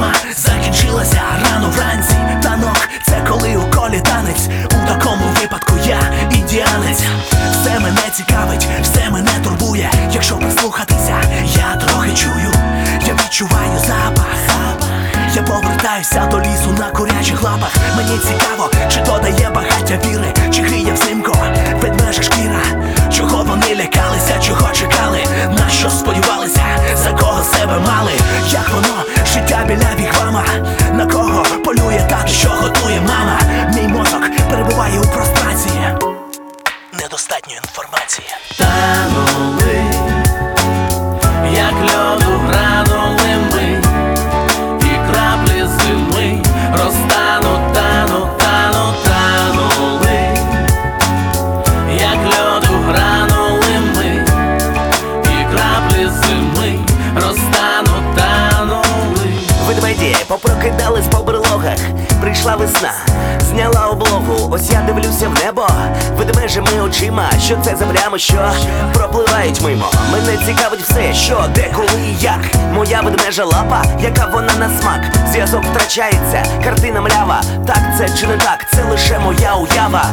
зима закінчилася рано вранці. Танок – це коли у колі танець. У такому випадку я індіанець. Все мене цікавить, все мене турбує. Якщо прислухатися, я трохи чую. Я відчуваю запах. Я повертаюся до лісу на курячих лапах. Мені цікаво, чи додає багаття віри, чи гріє взимку ведмежа шкіра. Чого вони лякалися, чого чекали, на що сподівалися, за кого себе мали. Як воно, життя біля вігвама, на кого полює тато, що готує мама. Мій мозок перебуває у прострації, недостатньо інформації. Танули, як льоду гранули ми, і краплі зими розтануть, тануть, тануть, танули, як льоду гранули ми, і краплі зими розтануть, танули. Ведмеді попрокидались по берлогах. Прийшла весна, зняла облогу. Ось я дивлюся в небо ведмежими очима. Що це за плями, що пропливають мимо? Мене цікавить все, що, де, коли і як. Моя ведмежа лапа, яка вона на смак. Зв'язок втрачається, картина млява. Так це чи не так, це лише моя уява.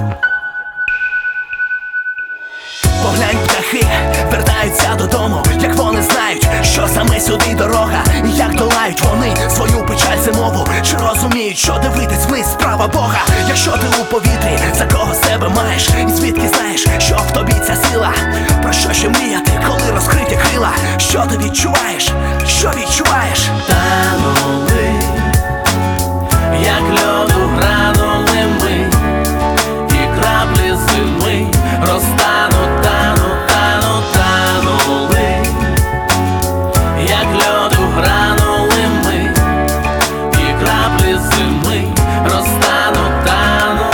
Поглянь, птахи вертаються додому, як вони знають, що саме сюди дорога. І як долають вони свою печаль зимову. Чи розуміють, що дивитись вниз – справа Бога? Якщо ти у повітрі, за кого себе маєш? І звідки знаєш, що в тобі ця сила? Про що ще мріяти, коли розкриті крила? Що ти відчуваєш? Що відчуваєш? Танули, як льоду гранули ми, і краплі зими розтануть, тануть, тануть, танули, як льоду гранули ми, і краплі зими розтануть, танули.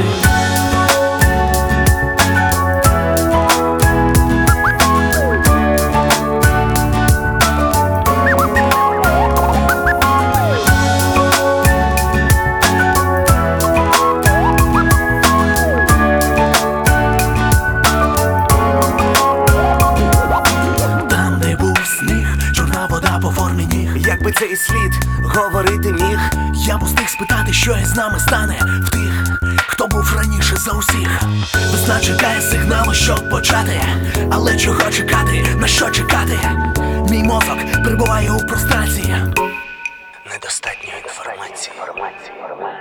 Якби цей слід говорити міг, я б устиг спитати, що із нами стане в тих, хто був раніше за усіх. Весна чекає сигналу, щоб почати. Але чого чекати, на що чекати? Мій мозок перебуває у прострації, недостатньо інформації.